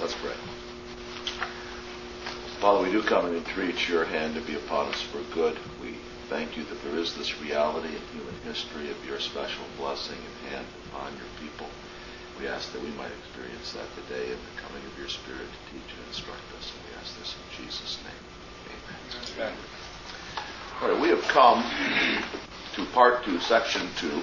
Let's pray. Father, we do come and entreat your hand to be upon us for good. We thank you that there is this reality in human history of your special blessing and hand upon your people. We ask that we might experience that today in the coming of your Spirit to teach and instruct us. And we ask this in Jesus' name. Amen. All right, we have come to Part 2, Section 2,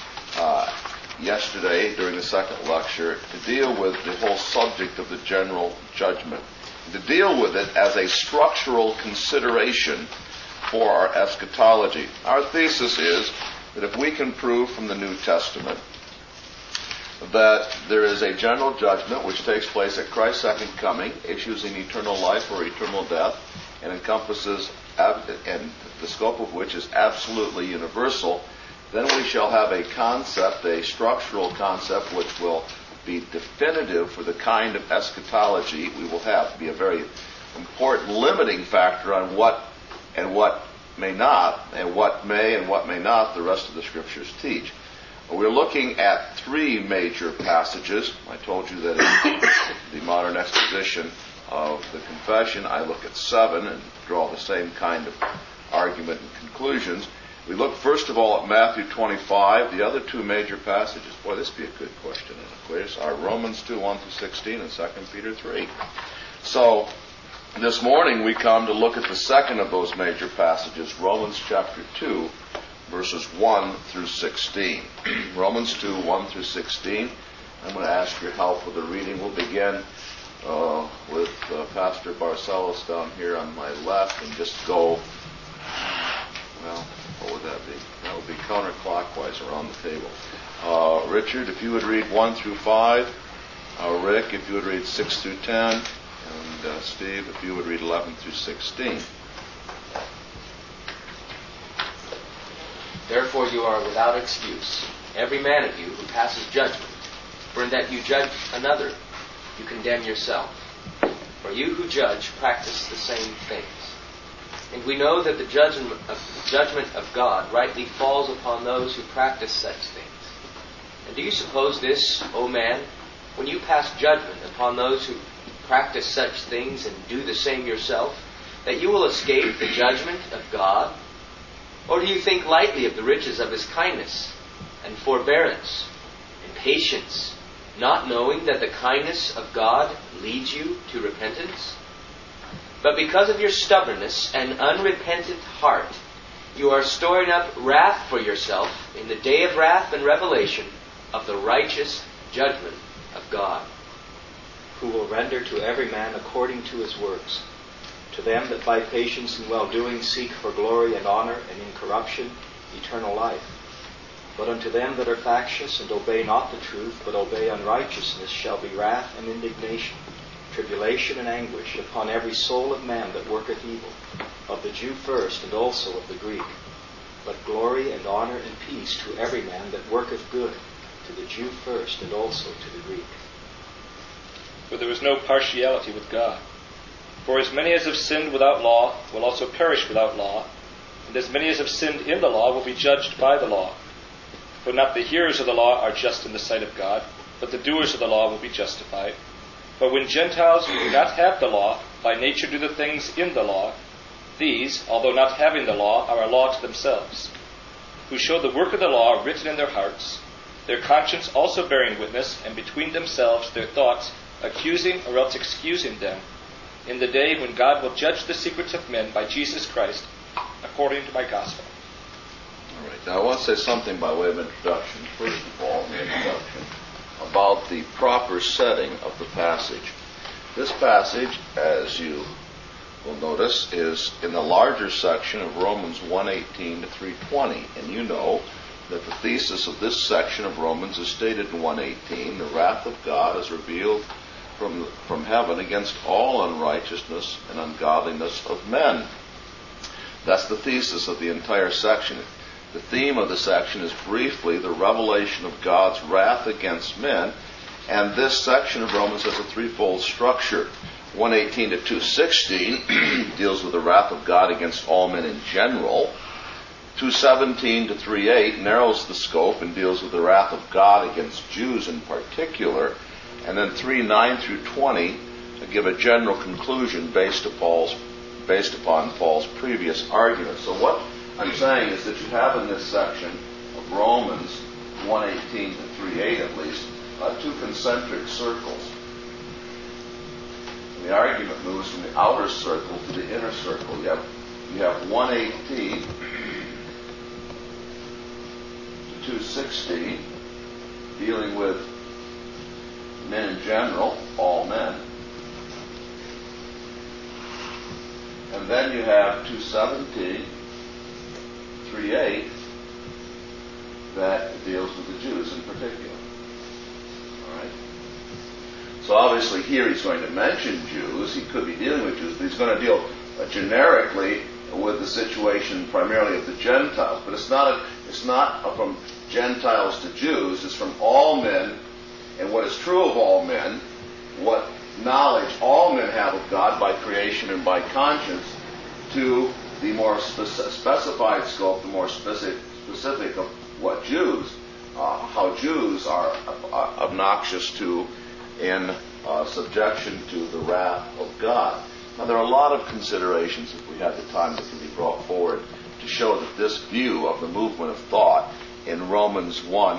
yesterday during the second lecture to deal with the whole subject of the general judgment, to deal with it as a structural consideration for our eschatology. Our thesis is that if we can prove from the New Testament that there is a general judgment which takes place at Christ's second coming, issues in eternal life or eternal death, and encompasses, and the scope of which is absolutely universal, then we shall have a concept, a structural concept, which will be definitive for the kind of eschatology we will have. To be a very important limiting factor on what and what may not, and what may and what may not the rest of the Scriptures teach. We're looking at three major passages. I told you that in the modern exposition of the confession, I look at 7 and draw the same kind of argument and conclusions. We look first of all at Matthew 25. The other two major passages, boy, this would be a good question in a quiz, are Romans 2, 1 through 16 and 2 Peter 3. So this morning we come to look at the second of those major passages, Romans chapter 2, verses 1 through 16. Romans 2, 1 through 16. I'm going to ask your help with the reading. We'll begin with Pastor Barcelos down here on my left and just go, well, what would that be? That would be counterclockwise around the table. Richard, if you would read 1 through 5. Rick, if you would read 6 through 10. And Steve, if you would read 11 through 16. Therefore you are without excuse, every man of you who passes judgment. For in that you judge another, you condemn yourself. For you who judge practice the same things. And we know that the judgment of God rightly falls upon those who practice such things. And do you suppose this, O man, when you pass judgment upon those who practice such things and do the same yourself, that you will escape the judgment of God? Or do you think lightly of the riches of His kindness and forbearance and patience, not knowing that the kindness of God leads you to repentance? But because of your stubbornness and unrepentant heart, you are storing up wrath for yourself in the day of wrath and revelation of the righteous judgment of God, who will render to every man according to his works. To them that by patience and well-doing seek for glory and honor and incorruption, eternal life. But unto them that are factious and obey not the truth, but obey unrighteousness, shall be wrath and indignation, tribulation and anguish upon every soul of man that worketh evil, of the Jew first and also of the Greek. But glory and honor and peace to every man that worketh good, to the Jew first and also to the Greek. For there is no partiality with God. For as many as have sinned without law will also perish without law, and as many as have sinned in the law will be judged by the law. For not the hearers of the law are just in the sight of God, but the doers of the law will be justified. For when Gentiles who do not have the law by nature do the things in the law, these, although not having the law, are a law to themselves, who show the work of the law written in their hearts, their conscience also bearing witness, and between themselves their thoughts accusing or else excusing them, in the day when God will judge the secrets of men by Jesus Christ, according to my gospel. All right. Now I want to say something by way of introduction. First of all, in the introduction, about the proper setting of the passage. This passage, as you will notice, is in the larger section of Romans 1:18 to 3:20. And you know that the thesis of this section of Romans is stated in 1:18. The wrath of God is revealed from heaven against all unrighteousness and ungodliness of men. That's the thesis of the entire section. The theme of the section is briefly the revelation of God's wrath against men, and this section of Romans has a threefold structure. 1:18 to 2:16 deals with the wrath of God against all men in general. 2:17 to 3:8 narrows the scope and deals with the wrath of God against Jews in particular. And then 3:9 through 20 give a general conclusion based upon Paul's previous argument. So what I'm saying is that you have in this section of Romans 1:18 to 3:8 at least, two concentric circles. And the argument moves from the outer circle to the inner circle. You have 1:18 to 2:16, dealing with men in general, all men. And then you have 2:17, 3:8, that deals with the Jews in particular. All right. So obviously here he's going to mention Jews. He could be dealing with Jews, but he's going to deal generically with the situation primarily of the Gentiles. But it's not from Gentiles to Jews. It's from all men, and what is true of all men, what knowledge all men have of God by creation and by conscience, to the more specified scope, the more specific of what Jews, how Jews are obnoxious to in subjection to the wrath of God. Now there are a lot of considerations, if we had the time, that can be brought forward to show that this view of the movement of thought in Romans 1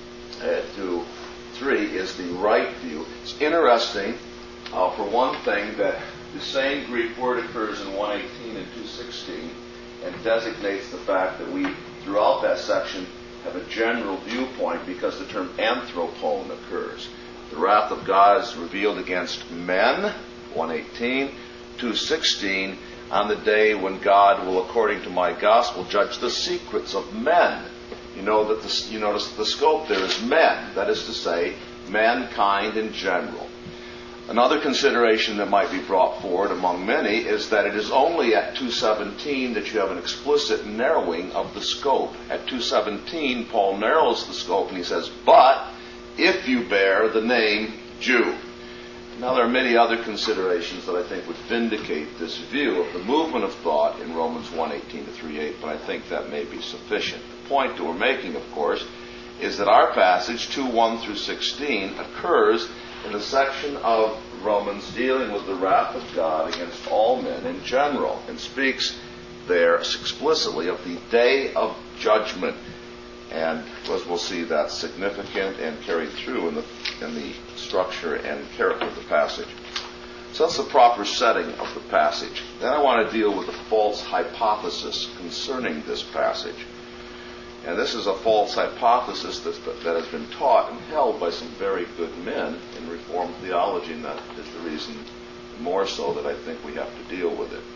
to 3 is the right view. It's interesting, for one thing, that the same Greek word occurs in 1:18 and 2:16 and designates the fact that we, throughout that section, have a general viewpoint because the term anthropon occurs. The wrath of God is revealed against men, 1:18, 2:16, on the day when God will, according to my gospel, judge the secrets of men. You notice the scope there is men, that is to say, mankind in general. Another consideration that might be brought forward among many is that it is only at 2:17 that you have an explicit narrowing of the scope. At 2:17, Paul narrows the scope and he says, but if you bear the name Jew. Now there are many other considerations that I think would vindicate this view of the movement of thought in Romans 1:18 to 3:8, but I think that may be sufficient. The point that we're making, of course, is that our passage, 2:1 through 16, occurs in the section of Romans dealing with the wrath of God against all men in general, and speaks there explicitly of the day of judgment. And as we'll see, that's significant and carried through in the structure and character of the passage. So that's the proper setting of the passage. Then I want to deal with the false hypothesis concerning this passage. And this is a false hypothesis that has been taught and held by some very good men in Reformed theology, and that is the reason more so that I think we have to deal with it.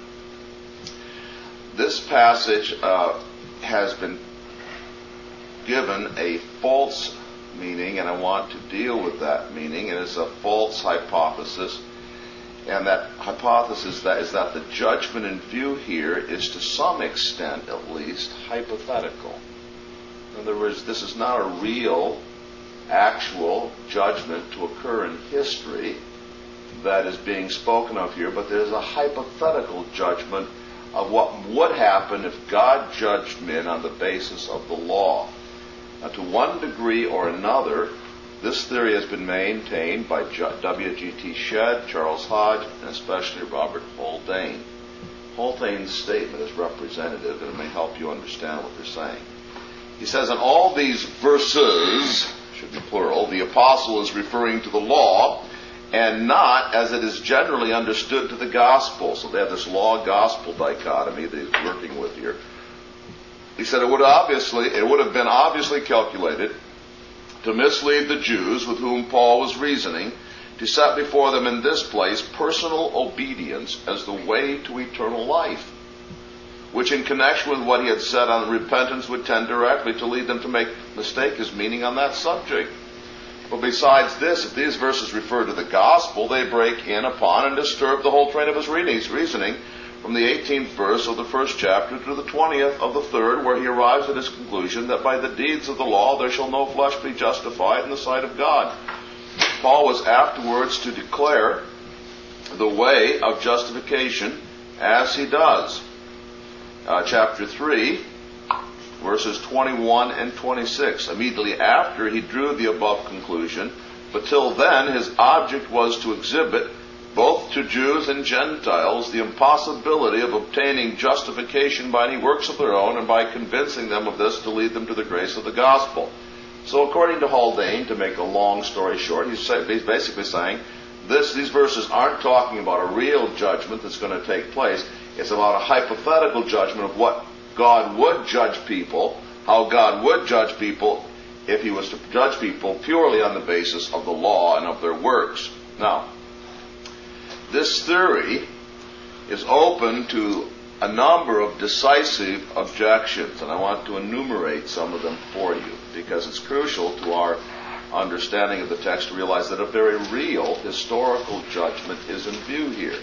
This passage has been given a false meaning, and I want to deal with that meaning. It is a false hypothesis, and that hypothesis is that the judgment in view here is to some extent, at least, hypothetical. In other words, this is not a real, actual judgment to occur in history that is being spoken of here, but there's a hypothetical judgment of what would happen if God judged men on the basis of the law. Now, to one degree or another, this theory has been maintained by W.G.T. Shedd, Charles Hodge, and especially Robert Haldane. Haldane's statement is representative, and it may help you understand what they're saying. He says, in all these verses, should be plural, the apostle is referring to the law and not, as it is generally understood, to the gospel. So they have this law-gospel dichotomy that he's working with here. He said it would have been obviously calculated to mislead the Jews with whom Paul was reasoning, to set before them in this place personal obedience as the way to eternal life, which in connection with what he had said on repentance would tend directly to lead them to mistake his meaning on that subject. But besides this, if these verses refer to the gospel, they break in upon and disturb the whole train of his reasoning from the 18th verse of the first chapter to the 20th of the third, where he arrives at his conclusion that by the deeds of the law there shall no flesh be justified in the sight of God. Paul was afterwards to declare the way of justification as he does. Chapter 3, verses 21 and 26. Immediately after he drew the above conclusion, but till then his object was to exhibit both to Jews and Gentiles, the impossibility of obtaining justification by any works of their own, and by convincing them of this to lead them to the grace of the gospel. So according to Haldane, to make a long story short, he's basically saying these verses aren't talking about a real judgment that's going to take place. It's about a hypothetical judgment of what God would judge people, how God would judge people if he was to judge people purely on the basis of the law and of their works. Now, this theory is open to a number of decisive objections, and I want to enumerate some of them for you, because it's crucial to our understanding of the text to realize that a very real historical judgment is in view here.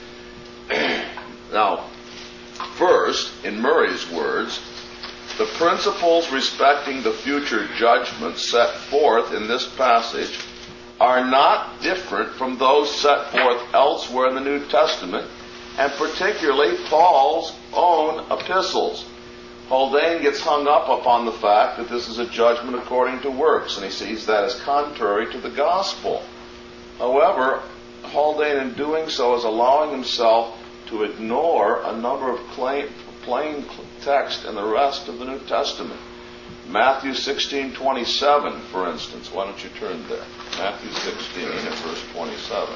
Now, first, in Murray's words, the principles respecting the future judgment set forth in this passage are not different from those set forth elsewhere in the New Testament, and particularly Paul's own epistles. Haldane gets hung up upon the fact that this is a judgment according to works, and he sees that as contrary to the gospel. However, Haldane in doing so is allowing himself to ignore a number of plain text in the rest of the New Testament. Matthew 16:27, for instance. Why don't you turn there? Matthew 16 and verse 27.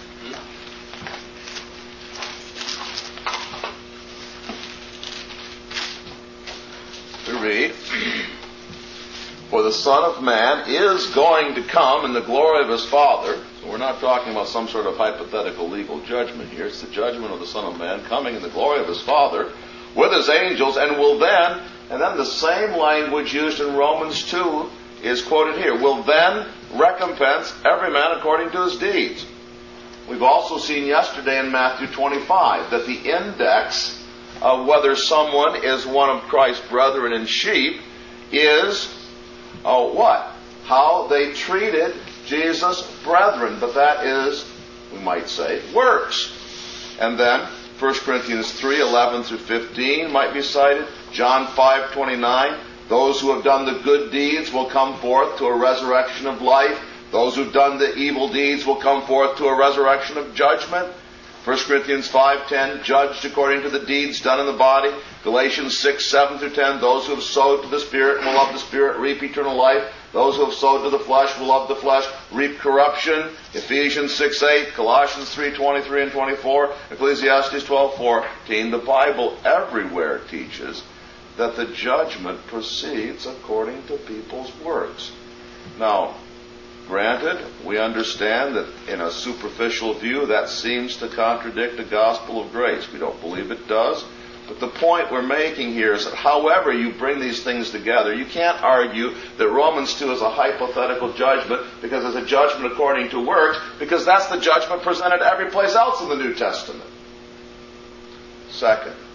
We read, "For the Son of Man is going to come in the glory of his Father." So we're not talking about some sort of hypothetical legal judgment here. It's the judgment of the Son of Man coming in the glory of his Father with his angels, and will then, and then the same language used in Romans 2 is quoted here, will then recompense every man according to his deeds. We've also seen yesterday in Matthew 25 that the index of whether someone is one of Christ's brethren and sheep is what? How they treated Jesus' brethren. But that is, we might say, works. And then 1 Corinthians 3:11 through 15 might be cited. John 5:29, those who have done the good deeds will come forth to a resurrection of life. Those who've done the evil deeds will come forth to a resurrection of judgment. 1 Corinthians 5:10, judged according to the deeds done in the body. Galatians 6:7 through 10, those who have sowed to the Spirit will of the Spirit reap eternal life. Those who have sowed to the flesh will of the flesh reap corruption. Ephesians 6:8, Colossians 3:23 and 24, Ecclesiastes 12:14. The Bible everywhere teaches that the judgment proceeds according to people's works. Now, granted, we understand that in a superficial view that seems to contradict the gospel of grace. We don't believe it does. But the point we're making here is that however you bring these things together, you can't argue that Romans 2 is a hypothetical judgment because it's a judgment according to works, because that's the judgment presented every place else in the New Testament. Second,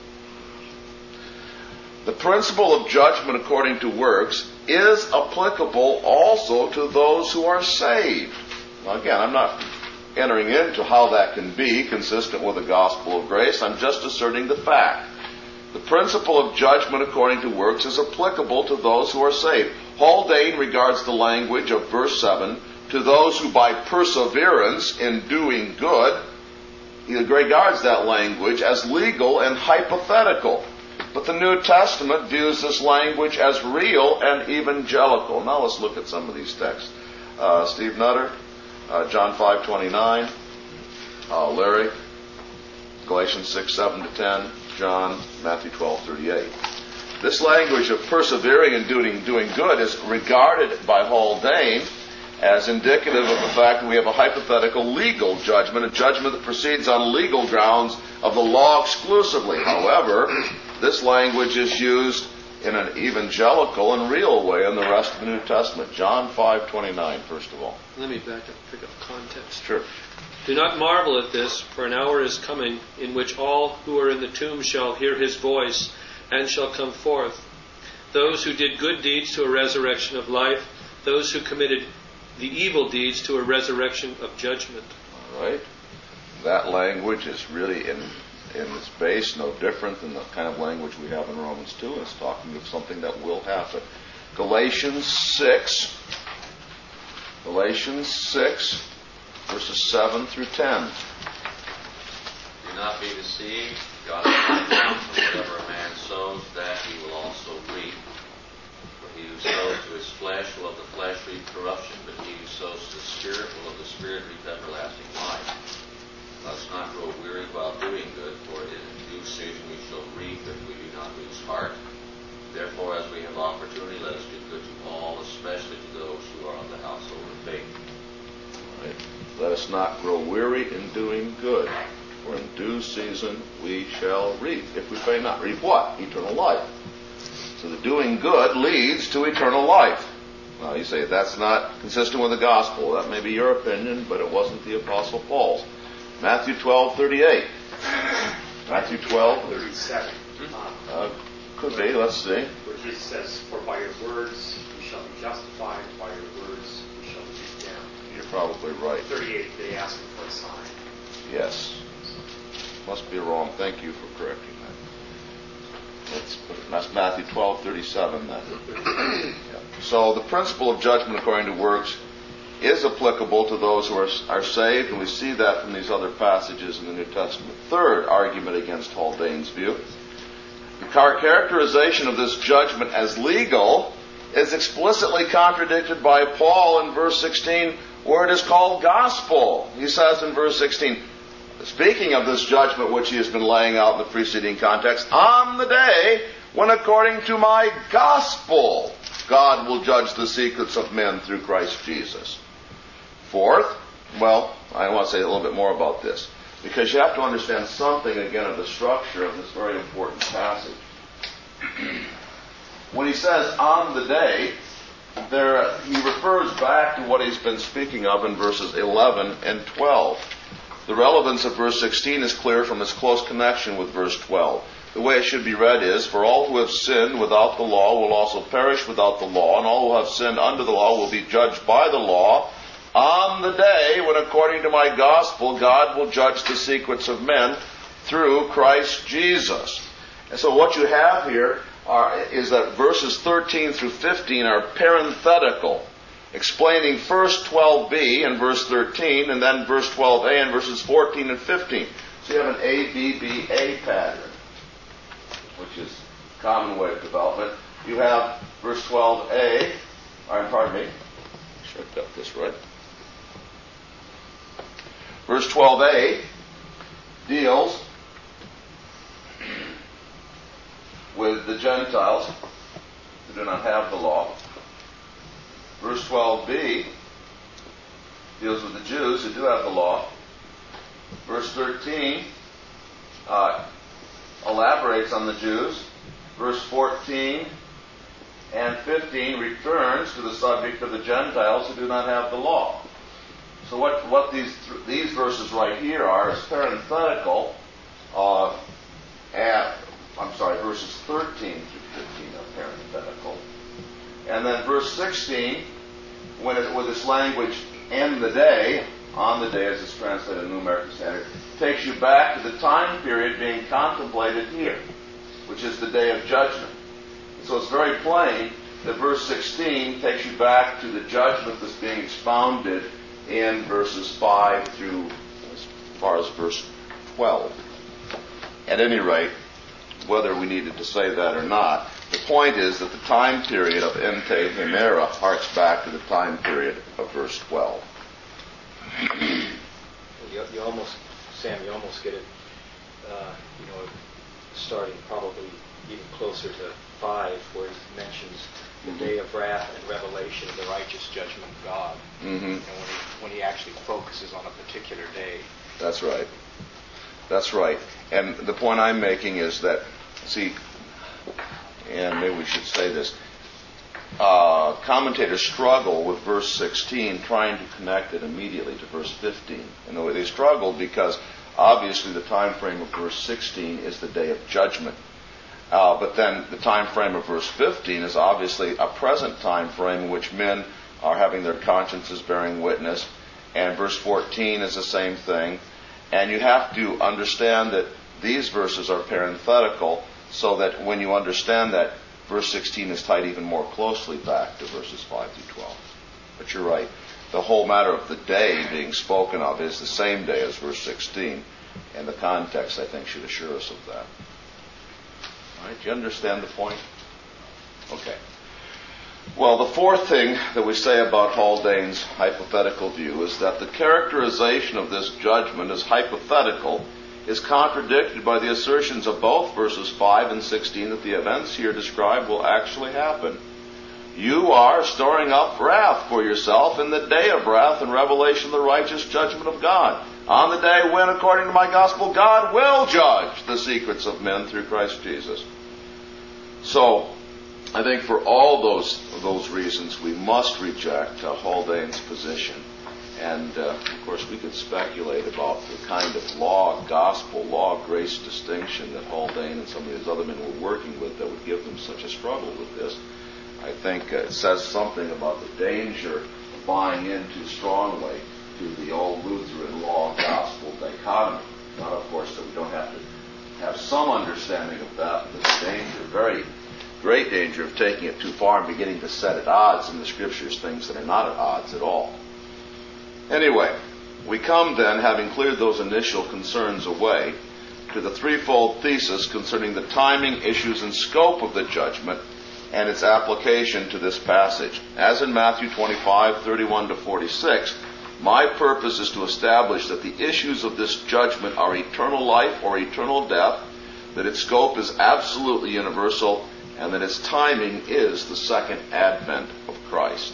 the principle of judgment according to works is applicable also to those who are saved. Now again, I'm not entering into how that can be consistent with the gospel of grace. I'm just asserting the fact. The principle of judgment according to works is applicable to those who are saved. Haldane regards the language of verse 7, to those who by perseverance in doing good, he regards that language as legal and hypothetical. But the New Testament views this language as real and evangelical. Now let's look at some of these texts. Steve Nutter, John 5:29, Larry, Galatians 6:7-10, John, Matthew 12:38. This language of persevering and doing good is regarded by Haldane as indicative of the fact that we have a hypothetical legal judgment, a judgment that proceeds on legal grounds of the law exclusively. However, this language is used in an evangelical and real way in the rest of the New Testament. John 5:29, first of all. Let me back up, pick up context. Sure. Do not marvel at this, for an hour is coming in which all who are in the tomb shall hear his voice and shall come forth. Those who did good deeds to a resurrection of life, those who committed the evil deeds to a resurrection of judgment. All right. That language is really in its base no different than the kind of language we have in Romans 2. It's talking of something that will happen. Galatians 6, verses 7 through 10. Do not be deceived. God is not bound, for whatever a man sows, that he will also reap. For he who sows to his flesh will of the flesh reap corruption, but he who sows to the Spirit will of the Spirit reap everlasting life. Let us not grow weary while doing good, for it is in due season we shall reap if we do not lose heart. Therefore, as we have opportunity, let us do good to all, especially to those who are of the household of faith. Right. Let us not grow weary in doing good, for in due season we shall reap. If we faint not, reap what? Eternal life. So the doing good leads to eternal life. Now you say that's not consistent with the gospel. That may be your opinion, but it wasn't the Apostle Paul's. Matthew 12:38. Matthew 12:37. Could be. Let's see. Where Jesus says, "For by your words you shall be justified, by your words you shall be condemned." You're probably right. 38, they ask him for a sign. Yes. Must be wrong. Thank you for correcting that. That's Matthew 12:37 then. Yeah. So the principle of judgment according to works is applicable to those who are saved, and we see that from these other passages in the New Testament. Third argument against Haldane's view. The characterization of this judgment as legal is explicitly contradicted by Paul in verse 16, where it is called gospel. He says in verse 16, speaking of this judgment which he has been laying out in the preceding context, on the day when according to my gospel God will judge the secrets of men through Christ Jesus. Fourth, well, I want to say a little bit more about this, because you have to understand something again of the structure of this very important passage. When he says on the day, he refers back to what he's been speaking of in verses 11 and 12. The relevance of verse 16 is clear from its close connection with verse 12. The way it should be read is, for all who have sinned without the law will also perish without the law, and all who have sinned under the law will be judged by the law on the day when, according to my gospel, God will judge the secrets of men through Christ Jesus. And so what you have here is that verses 13 through 15 are parenthetical, explaining first 12b and verse 13, and then verse 12a and verses 14 and 15. So you have an A, B, B, A pattern, which is a common way of development. You have verse 12a, pardon me, make sure I've got this right. Verse 12a deals with the Gentiles who do not have the law. Verse 12b deals with the Jews who do have the law. Verse 13 elaborates on the Jews. Verse 14 and 15 returns to the subject of the Gentiles who do not have the law. So what these verses right here are is parenthetical, verses 13 through 15 are parenthetical. And then verse 16, with this language, "in the day," on the day as it's translated in the New American Standard, takes you back to the time period being contemplated here, which is the day of judgment. So it's very plain that verse 16 takes you back to the judgment that's being expounded in verses 5 through as far as verse 12. At any rate, whether we needed to say that or not, the point is that the time period of Ente Hemera harks back to the time period of verse 12. You almost get it, starting probably even closer to 5, where he mentions the day of wrath and revelation of the righteous judgment of God. Mm-hmm. And when he actually focuses on a particular day. That's right. That's right. And the point I'm making is that, and maybe we should say this, commentators struggle with verse 16, trying to connect it immediately to verse 15. And they struggle because obviously the time frame of verse 16 is the day of judgment. But then the time frame of verse 15 is obviously a present time frame in which men are having their consciences bearing witness. And verse 14 is the same thing. And you have to understand that these verses are parenthetical, so that when you understand that, verse 16 is tied even more closely back to verses 5 through 12. But you're right. the whole matter of the day being spoken of is the same day as verse 16, and the context, I think, should assure us of that. All right, do you understand the point? Okay. Well, the fourth thing that we say about Haldane's hypothetical view is that the characterization of this judgment as hypothetical is contradicted by the assertions of both verses 5 and 16 that the events here described will actually happen. You are storing up wrath for yourself in the day of wrath and revelation of the righteous judgment of God. On the day when, according to my gospel, God will judge the secrets of men through Christ Jesus. So, I think for all those reasons, we must reject Haldane's position. And, of course, we could speculate about the kind of law-gospel, law-grace distinction that Haldane and some of his other men were working with that would give them such a struggle with this. I think it says something about the danger of buying in too strongly to the old Lutheran law-gospel dichotomy. Not, of course, that we don't have to have some understanding of that, but the danger, very great danger of taking it too far and beginning to set at odds in the Scriptures things that are not at odds at all. Anyway, we come then, having cleared those initial concerns away, to the threefold thesis concerning the timing, issues, and scope of the judgment and its application to this passage. As in Matthew 25, 31 to 46, my purpose is to establish that the issues of this judgment are eternal life or eternal death, that its scope is absolutely universal, and that its timing is the second advent of Christ.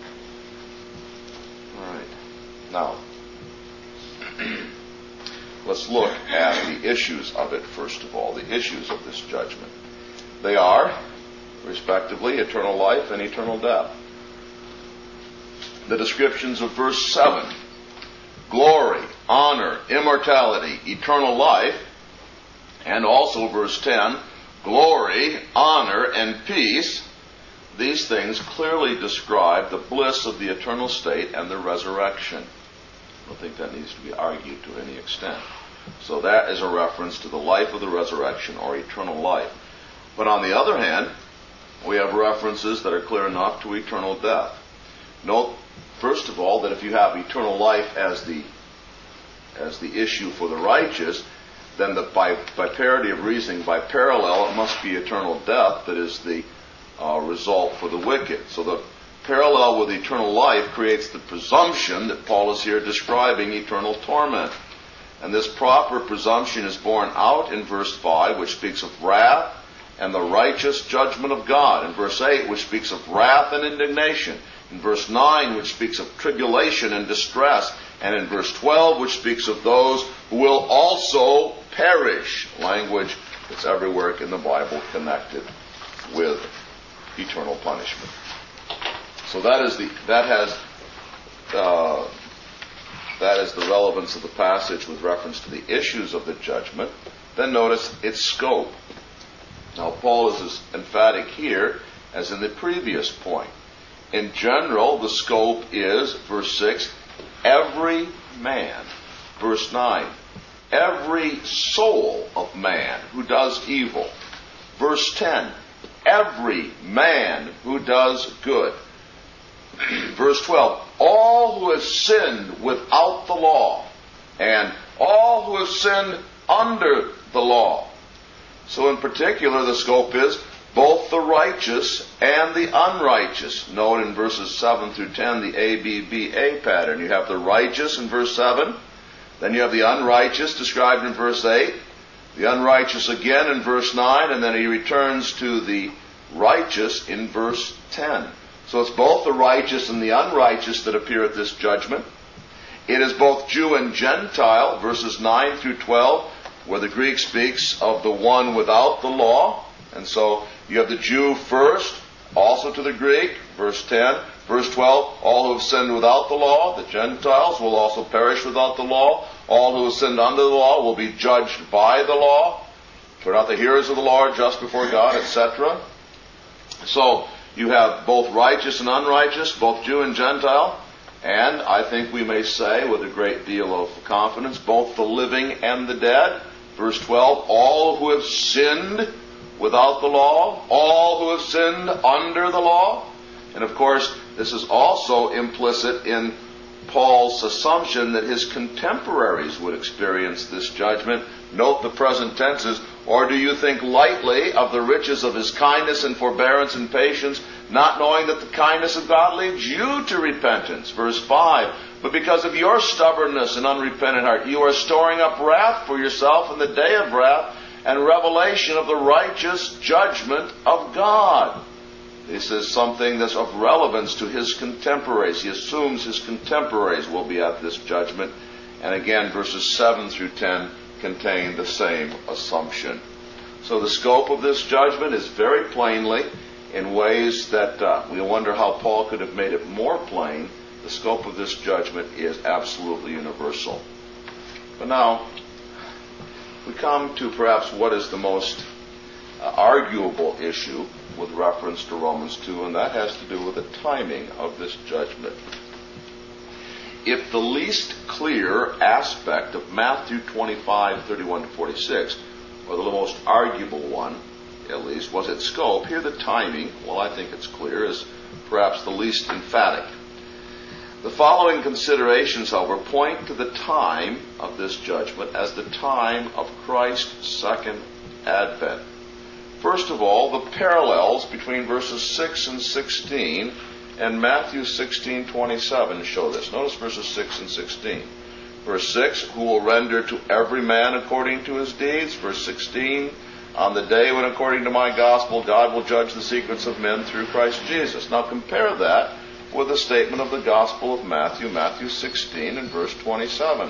All right. Now, let's look at the issues of it first of all, the issues of this judgment. They are, respectively, eternal life and eternal death. The descriptions of verse 7, glory, honor, immortality, eternal life, and also verse 10, glory, honor, and peace, these things clearly describe the bliss of the eternal state and the resurrection. I don't think that needs to be argued to any extent. So that is a reference to the life of the resurrection or eternal life. But on the other hand, we have references that are clear enough to eternal death. Note, first of all, that if you have eternal life as the issue for the righteous, then by parity of reasoning, by parallel, it must be eternal death that is the result for the wicked. So the parallel with eternal life creates the presumption that Paul is here describing eternal torment. And this proper presumption is borne out in verse 5, which speaks of wrath and the righteous judgment of God. In verse 8, which speaks of wrath and indignation. In verse 9, which speaks of tribulation and distress. And in verse 12, which speaks of those who will also perish. Language that's everywhere in the Bible connected with eternal punishment. So that is the relevance of the passage with reference to the issues of the judgment. Then notice its scope. Now Paul is as emphatic here as in the previous point. In general, the scope is, verse 6, every man. Verse 9, every soul of man who does evil. Verse 10, every man who does good. Verse 12, all who have sinned without the law, and all who have sinned under the law. So in particular, the scope is both the righteous and the unrighteous. Note in verses 7 through 10 the ABBA pattern. You have the righteous in verse 7, then you have the unrighteous described in verse 8, the unrighteous again in verse 9, and then he returns to the righteous in verse 10. So it's both the righteous and the unrighteous that appear at this judgment. It is both Jew and Gentile, verses 9 through 12, where the Greek speaks of the one without the law. And so you have the Jew first, also to the Greek, verse 10. Verse 12, all who have sinned without the law, the Gentiles, will also perish without the law. All who have sinned under the law will be judged by the law. For not the hearers of the law are just before God, etc. So you have both righteous and unrighteous, both Jew and Gentile, and I think we may say with a great deal of confidence, both the living and the dead. Verse 12, all who have sinned without the law, all who have sinned under the law. And of course, this is also implicit in Paul's assumption that his contemporaries would experience this judgment. Note the present tenses. Or do you think lightly of the riches of his kindness and forbearance and patience, not knowing that the kindness of God leads you to repentance? Verse 5. But because of your stubbornness and unrepentant heart, you are storing up wrath for yourself in the day of wrath and revelation of the righteous judgment of God. This is something that's of relevance to his contemporaries. He assumes his contemporaries will be at this judgment. And again, verses 7 through 10 contain the same assumption. So the scope of this judgment is very plainly, in ways that we wonder how Paul could have made it more plain. The scope of this judgment is absolutely universal. But now, we come to perhaps what is the most arguable issue with reference to Romans 2, and that has to do with the timing of this judgment. If the least clear aspect of Matthew 25:31-46, or the most arguable one, at least, was its scope, here the timing, well, I think it's clear, is perhaps the least emphatic. The following considerations, however, point to the time of this judgment as the time of Christ's second advent. First of all, the parallels between verses 6 and 16 and Matthew 16:27 show this. Notice verses 6 and 16. Verse 6, who will render to every man according to his deeds. Verse 16, on the day when according to my gospel God will judge the secrets of men through Christ Jesus. Now compare that with the statement of the Gospel of Matthew, Matthew 16 and verse 27.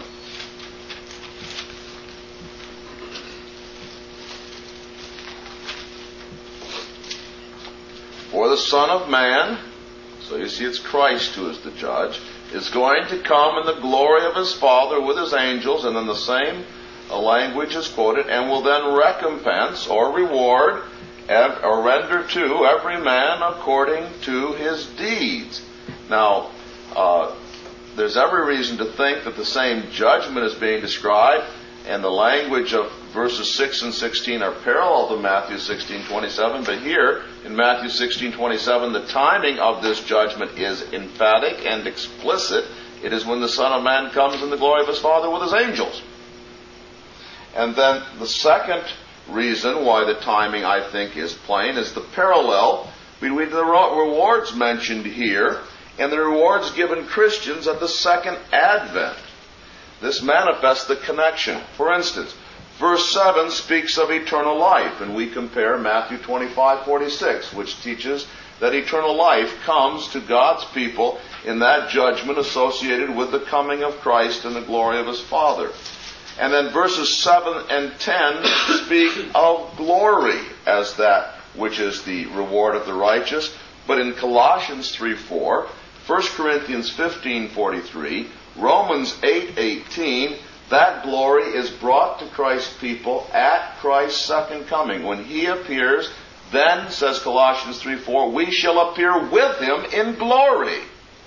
For the Son of Man, so you see it's Christ who is the judge, is going to come in the glory of his Father with his angels, and then the same language is quoted, and will then recompense or reward or render to every man according to his deeds. Now, there's every reason to think that the same judgment is being described, and the language of verses 6 and 16 are parallel to Matthew 16:27, but here in Matthew 16:27, the timing of this judgment is emphatic and explicit. It is when the Son of Man comes in the glory of his Father with his angels. And then the second reason why the timing, I think, is plain is the parallel between the rewards mentioned here and the rewards given Christians at the second advent. This manifests the connection. For instance, verse 7 speaks of eternal life, and we compare Matthew 25:46, which teaches that eternal life comes to God's people in that judgment associated with the coming of Christ and the glory of his Father. And then verses 7 and 10 speak of glory as that which is the reward of the righteous. But in Colossians 3:4, 1 Corinthians 15:43, Romans 8:18, that glory is brought to Christ's people at Christ's second coming. When he appears, then, says Colossians 3:4, we shall appear with him in glory.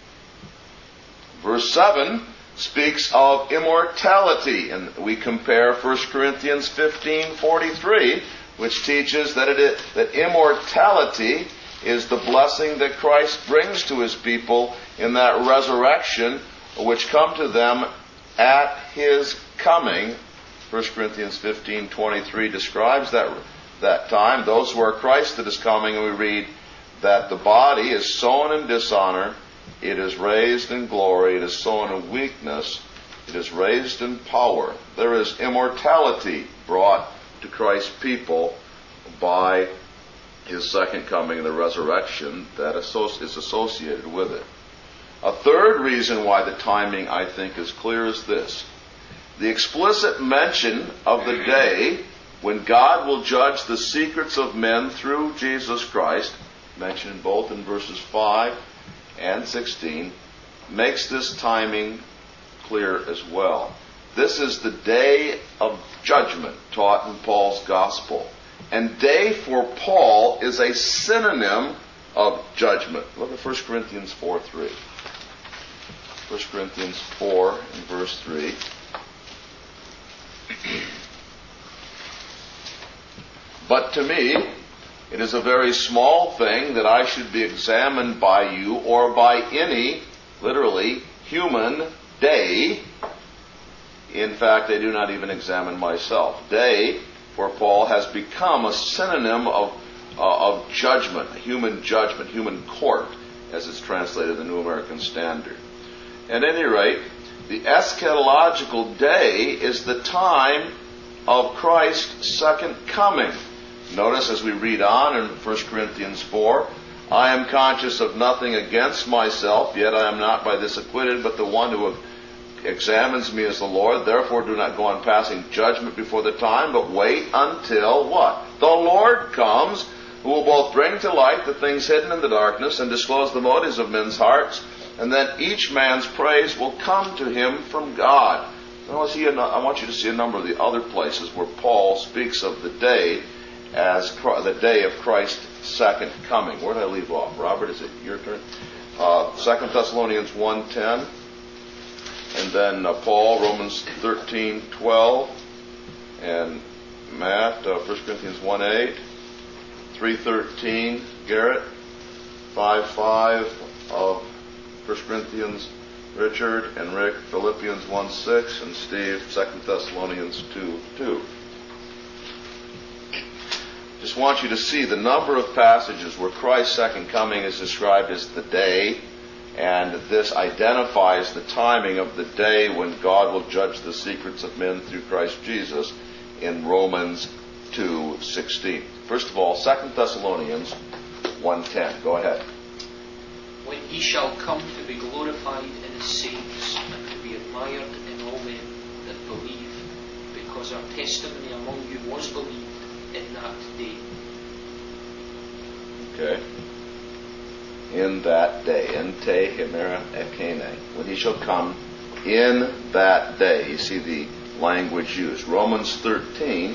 Verse 7 speaks of immortality, and we compare 1 Corinthians 15:43, which teaches that that immortality is the blessing that Christ brings to his people in that resurrection, which come to them at his coming. 1 Corinthians 15:23 describes that time, those who are Christ that is coming, and we read that the body is sown in dishonor, it is raised in glory, it is sown in weakness, it is raised in power. There is immortality brought to Christ's people by his second coming and the resurrection that is associated with it. A third reason why the timing, I think, is clear is this. The explicit mention of the day when God will judge the secrets of men through Jesus Christ, mentioned both in verses 5 and 16, makes this timing clear as well. This is the day of judgment taught in Paul's gospel. And day for Paul is a synonym of judgment. Look at 1 Corinthians 4:3. 1 Corinthians 4 and verse 3. But to me, it is a very small thing that I should be examined by you or by any, literally, human day. In fact, they do not even examine myself. Day, for Paul, has become a synonym of judgment, human court, as it's translated in the New American Standard. At any rate, the eschatological day is the time of Christ's second coming. Notice as we read on in 1 Corinthians 4, I am conscious of nothing against myself, yet I am not by this acquitted, but the one who examines me is the Lord. Therefore do not go on passing judgment before the time, but wait until what? The Lord comes, who will both bring to light the things hidden in the darkness and disclose the motives of men's hearts, and then each man's praise will come to him from God. I want you to see a number of the other places where Paul speaks of the day as the day of Christ's second coming. Where did I leave off? Robert, is it your turn? 2 Thessalonians 1:10, and then Paul, Romans 13:12, and Matt, 1 Corinthians 1:8, 3:13, Garrett, 5:5 of 1 Corinthians, Richard and Rick, Philippians 1:6, and Steve, 2 Thessalonians 2:2. Just want you to see the number of passages where Christ's second coming is described as the day, and this identifies the timing of the day when God will judge the secrets of men through Christ Jesus in Romans 2:16. First of all, 2 Thessalonians 1:10. Go ahead. When he shall come to be glorified in his saints and to be admired in all men that believe, because our testimony among you was believed in that day. Okay. In that day. Ente hemera ekene. When he shall come in that day. You see the language used. Romans 13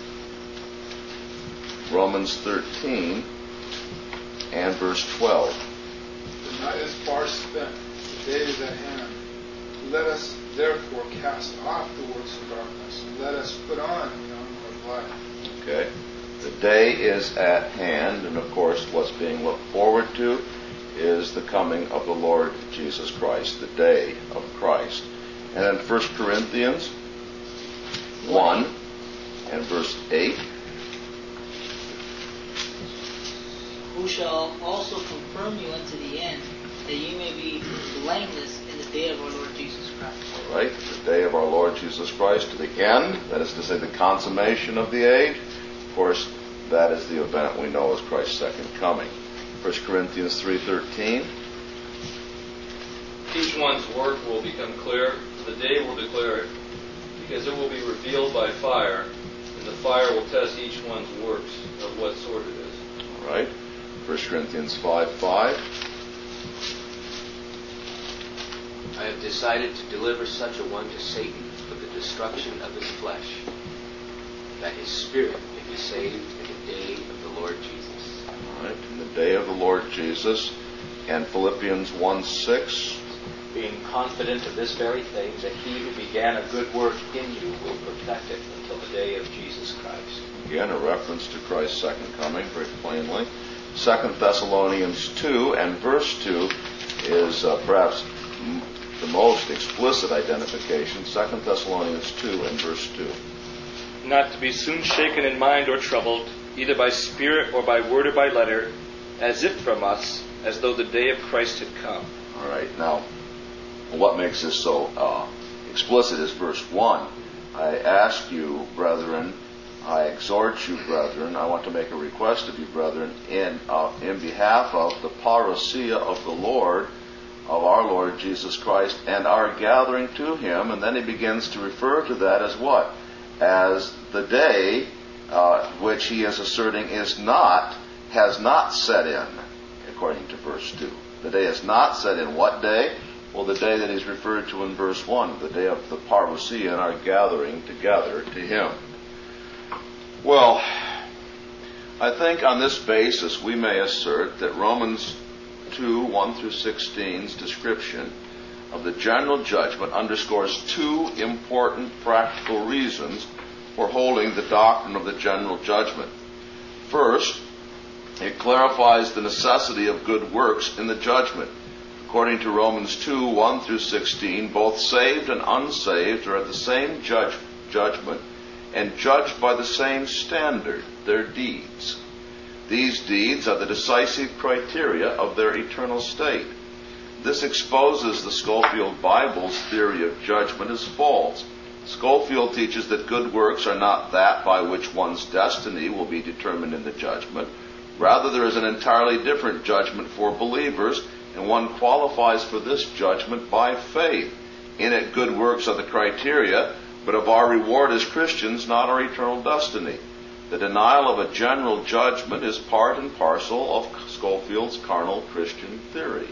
and verse 12. The night is far spent, the day is at hand. Let us therefore cast off the works of darkness, and let us put on the armor of light. Okay. The day is at hand, and of course what's being looked forward to is the coming of the Lord Jesus Christ, the day of Christ. And then 1 Corinthians 1 and verse 8. Who shall also confirm you unto the end, that ye may be blameless in the day of our Lord Jesus Christ. All right, the day of our Lord Jesus Christ to the end, that is to say the consummation of the age. Of course, that is the event we know as Christ's second coming. 1 Corinthians 3:13. Each one's work will become clear. The day will declare it, because it will be revealed by fire, and the fire will test each one's works of what sort it is. All right. 1 Corinthians 5:5. I have decided to deliver such a one to Satan for the destruction of his flesh, that his spirit may be saved in the day of the Lord Jesus. All right. In the day of the Lord Jesus. And Philippians 1:6. Being confident of this very thing, that he who began a good work in you will perfect it until the day of Jesus Christ. Again, a reference to Christ's second coming, very plainly. 2 Thessalonians 2 and verse 2 is perhaps the most explicit identification. 2 Thessalonians 2 and verse 2. Not to be soon shaken in mind or troubled, either by spirit or by word or by letter, as if from us, as though the day of Christ had come. All right, now, what makes this so explicit is verse 1. I ask you, brethren, I exhort you, brethren, I want to make a request of you, brethren, in behalf of the parousia of the Lord, of our Lord Jesus Christ, and our gathering to Him. And then he begins to refer to that as what? As the day which he is asserting has not set in, according to verse 2. The day is not set in. What day? Well, the day that he's referred to in verse 1, the day of the parousia and our gathering together to Him. Well, I think on this basis we may assert that Romans 2, 1 through 16's description of the general judgment underscores two important practical reasons for holding the doctrine of the general judgment. First, it clarifies the necessity of good works in the judgment. According to Romans 2, 1 through 16, both saved and unsaved are at the same judgment and judged by the same standard, their deeds. These deeds are the decisive criteria of their eternal state. This exposes the Scofield Bible's theory of judgment as false. Scofield teaches that good works are not that by which one's destiny will be determined in the judgment. Rather, there is an entirely different judgment for believers, and one qualifies for this judgment by faith. In it, good works are the criteria, but of our reward as Christians, not our eternal destiny. The denial of a general judgment is part and parcel of Scofield's carnal Christian theory.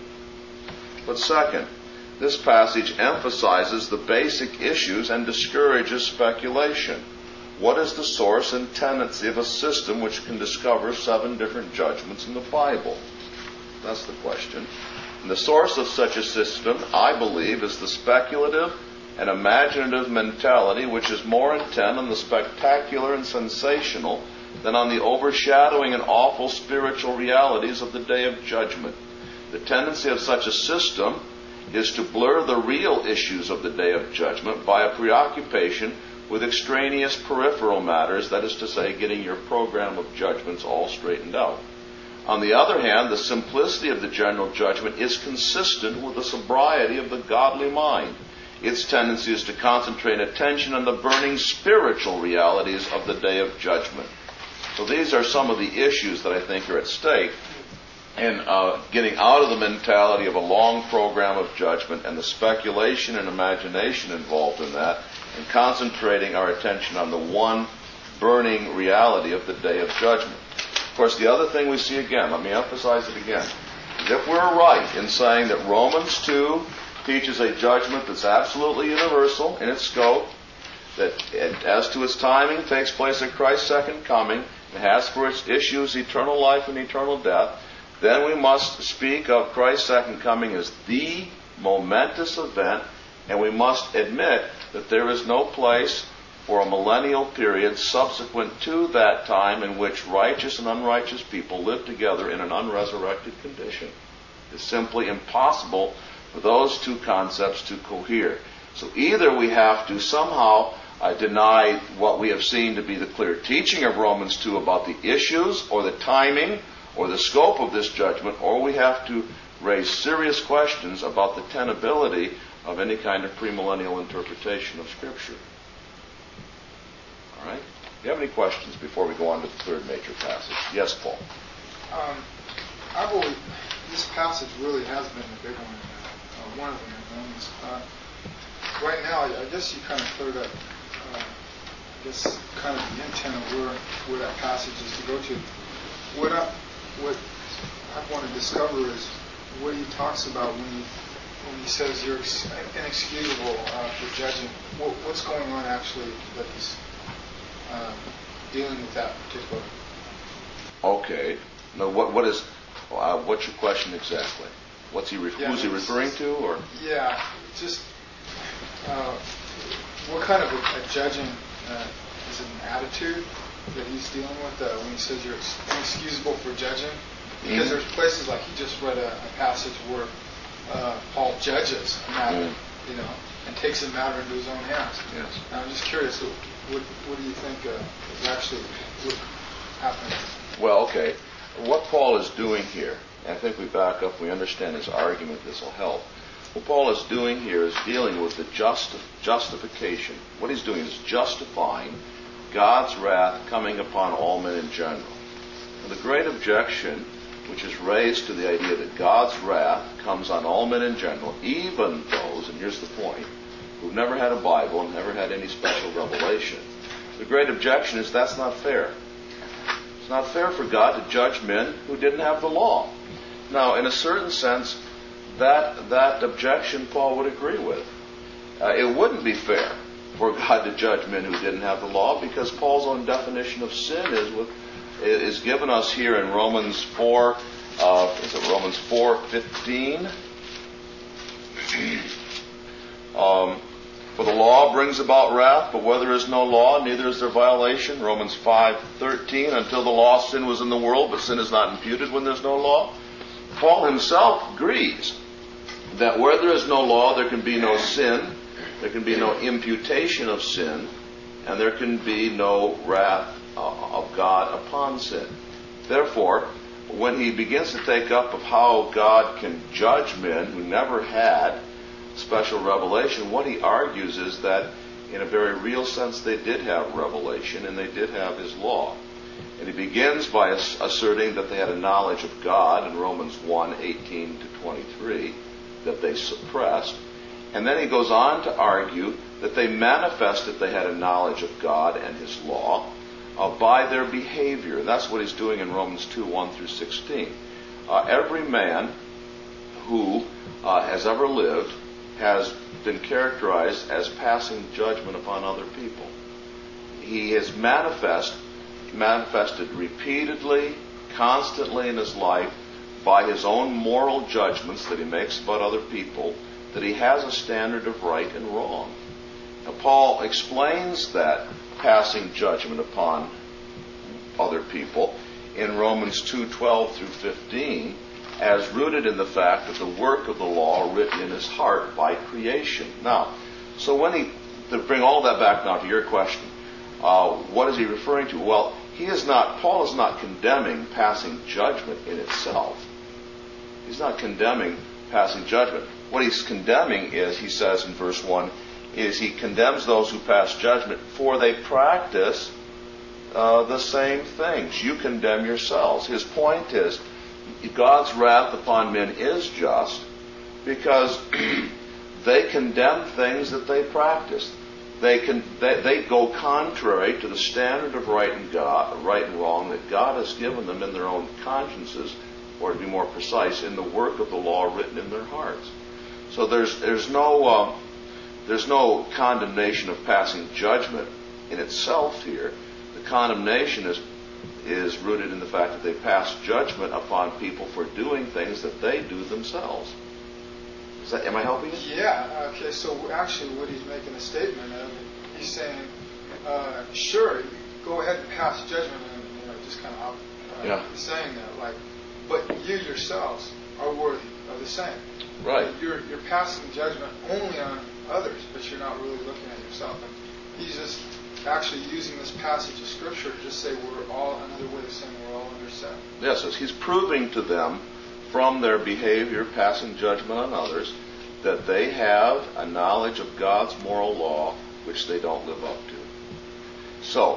But second, this passage emphasizes the basic issues and discourages speculation. What is the source and tendency of a system which can discover 7 different judgments in the Bible? That's the question. And the source of such a system, I believe, is the speculative and imaginative mentality which is more intent on the spectacular and sensational than on the overshadowing and awful spiritual realities of the day of judgment. The tendency of such a system is to blur the real issues of the day of judgment by a preoccupation with extraneous peripheral matters, that is to say, getting your program of judgments all straightened out. On the other hand, the simplicity of the general judgment is consistent with the sobriety of the godly mind. Its tendency is to concentrate attention on the burning spiritual realities of the day of judgment. So these are some of the issues that I think are at stake in getting out of the mentality of a long program of judgment and the speculation and imagination involved in that, and concentrating our attention on the one burning reality of the day of judgment. Of course, the other thing we see again, let me emphasize it again, is if we're right in saying that Romans 2 teaches a judgment that's absolutely universal in its scope, that as to its timing takes place at Christ's second coming, and has for its issues eternal life and eternal death, then we must speak of Christ's second coming as the momentous event, and we must admit that there is no place for a millennial period subsequent to that time in which righteous and unrighteous people live together in an unresurrected condition. It's simply impossible for those two concepts to cohere. So either we have to somehow deny what we have seen to be the clear teaching of Romans 2 about the issues or the timing or the scope of this judgment, or we have to raise serious questions about the tenability of any kind of premillennial interpretation of Scripture. All right? Do you have any questions before we go on to the third major passage? Yes, Paul. I believe this passage really has been the big one, one of them in Romans. Right now, I guess you kind of cleared up, kind of the intent of where that passage is to go to. What I want to discover is what he talks about when he says you're inexcusable for judging. What's going on actually that he's dealing with that particular? Okay. Now, what's your question exactly? Who's he referring to, or? Yeah, just what kind of a judging is it an attitude that he's dealing with when he says you're inexcusable for judging? Because there's places like he just read a passage where Paul judges a matter, and takes the matter into his own hands. Yes. And I'm just curious, what do you think is actually what happening? Well, okay. What Paul is doing here, and I think we back up, we understand his argument, this will help. What Paul is doing here is dealing with the justification. What he's doing is justifying God's wrath coming upon all men in general. And the great objection which is raised to the idea that God's wrath comes on all men in general, even those, and here's the point, who've never had a Bible and never had any special revelation. The great objection is that's not fair. It's not fair for God to judge men who didn't have the law. Now, in a certain sense, that objection Paul would agree with. It wouldn't be fair for God to judge men who didn't have the law, because Paul's own definition of sin is given us here in Romans 4. Is it Romans 4:15? For the law brings about wrath, but where there is no law, neither is there violation. Romans 5:13. Until the law, sin was in the world, but sin is not imputed when there's no law. Paul himself agrees that where there is no law, there can be no sin, there can be no imputation of sin, and there can be no wrath of God upon sin. Therefore, when he begins to take up of how God can judge men who never had special revelation, what he argues is that in a very real sense they did have revelation and they did have his law. And he begins by asserting that they had a knowledge of God in Romans 1:18 to 23 that they suppressed. And then he goes on to argue that they manifested they had a knowledge of God and his law by their behavior. And that's what he's doing in Romans 2:1 through 16. Every man who has ever lived has been characterized as passing judgment upon other people. He has manifested repeatedly, constantly in his life by his own moral judgments that he makes about other people, that he has a standard of right and wrong. Now, Paul explains that passing judgment upon other people in Romans 2:12 through 15 as rooted in the fact of the work of the law written in his heart by creation. Now, so to bring all that back now to your question, what is he referring to? Well, Paul is not condemning passing judgment in itself. He's not condemning passing judgment. What he's condemning is, he says in verse 1, is he condemns those who pass judgment, for they practice the same things. You condemn yourselves. His point is, God's wrath upon men is just because they condemn things that they practice. They go contrary to the standard of right and wrong that God has given them in their own consciences, or to be more precise, in the work of the law written in their hearts. So there's no condemnation of passing judgment in itself here. The condemnation is rooted in the fact that they pass judgment upon people for doing things that they do themselves. Am I helping you? Yeah. Okay. So actually, what he's making a statement of, he's saying, sure, go ahead and pass judgment, and just kind of saying that, but you yourselves are worthy of the same. Right. You're passing judgment only on others, but you're not really looking at yourself. And he's just actually using this passage of Scripture to just say we're all, another way of saying we're all under sin. Yes, so he's proving to them from their behavior, passing judgment on others, that they have a knowledge of God's moral law which they don't live up to. So,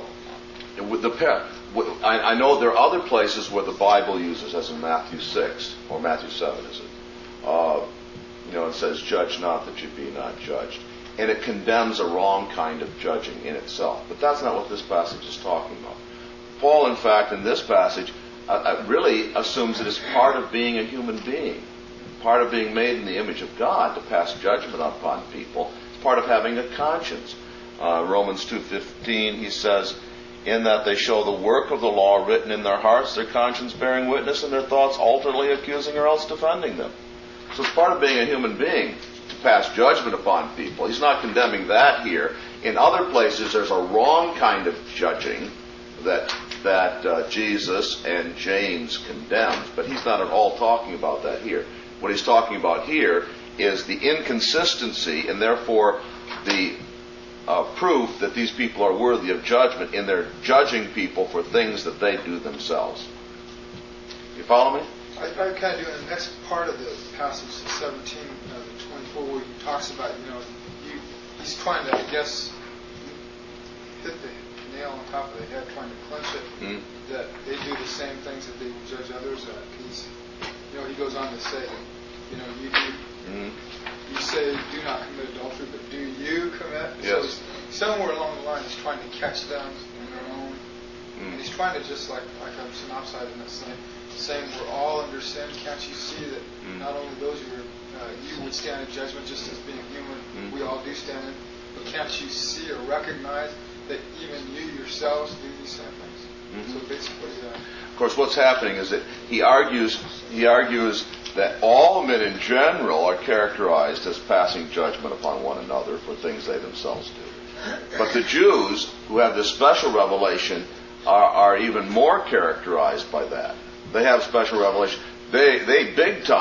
I know there are other places where the Bible uses, as in Matthew 6, or Matthew 7, is it? It says, judge not that you be not judged. And it condemns a wrong kind of judging in itself. But that's not what this passage is talking about. Paul, in fact, in this passage, really assumes that it's part of being a human being, part of being made in the image of God to pass judgment upon people. It's part of having a conscience. Romans 2:15, he says, in that they show the work of the law written in their hearts, their conscience bearing witness, and their thoughts alternately accusing or else defending them. So it's part of being a human being to pass judgment upon people. He's not condemning that here. In other places, there's a wrong kind of judging that Jesus and James condemned, but he's not at all talking about that here. What he's talking about here is the inconsistency and therefore the proof that these people are worthy of judgment in their judging people for things that they do themselves. You follow me? I kind of do in the next part of the passage, 17 to 24, where he talks about, he's trying to, I guess, hit the nail on top of the head, trying to clinch it, that they do the same things that they judge others at. He goes on to say, you say do not commit adultery, but do you commit? Yes. So somewhere along the line, he's trying to catch them in their own. And he's trying to just like I'm synopsizing that saying we're all under sin. Can't you see that not only those who you would stand in judgment just as being human, we all do stand in, but can't you see or recognize that even you yourselves do these same things? So basically, of course, what's happening is that he argues that all men in general are characterized as passing judgment upon one another for things they themselves do. But the Jews, who have this special revelation, are even more characterized by that. They have special revelation. They big time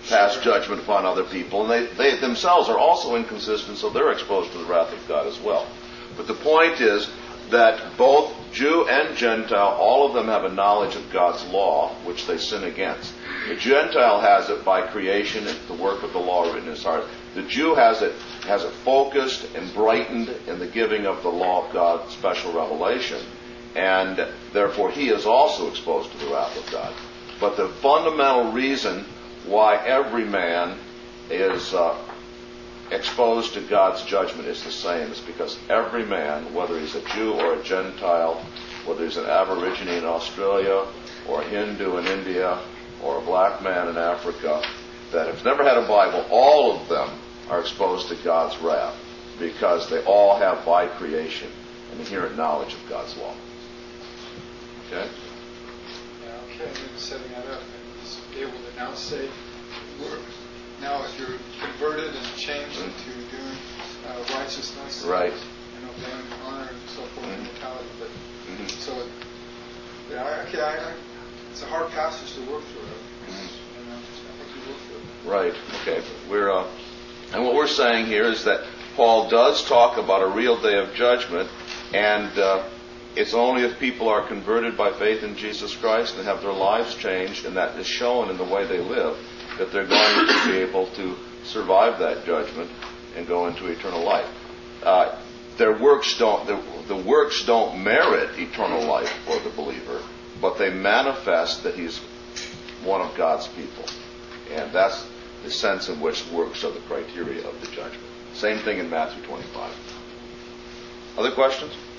pass judgment upon other people, and they themselves are also inconsistent, so they're exposed to the wrath of God as well. But the point is that both Jew and Gentile, all of them have a knowledge of God's law, which they sin against. The Gentile has it by creation and the work of the law written in his heart. The Jew has it focused and brightened in the giving of the law of God, special revelation, and therefore he is also exposed to the wrath of God. But the fundamental reason why every man is exposed to God's judgment is the same. It's because every man, whether he's a Jew or a Gentile, whether he's an Aborigine in Australia or a Hindu in India or a black man in Africa, that have never had a Bible, all of them are exposed to God's wrath because they all have by creation an inherent knowledge of God's law. Okay? Yeah, okay. And then setting that up, and he's able to now say, now if you're converted and changed into doing righteousness, right, and obeying honor and so forth, and mortality, but so yeah, it's a hard passage to work through. I think you work through it. Right. Okay. And what we're saying here is that Paul does talk about a real day of judgment, and it's only if people are converted by faith in Jesus Christ and have their lives changed, and that is shown in the way they live, that they're going to be able to survive that judgment and go into eternal life. The works don't merit eternal life for the believer, but they manifest that he's one of God's people. And that's the sense in which works are the criteria of the judgment. Same thing in Matthew 25. Other questions?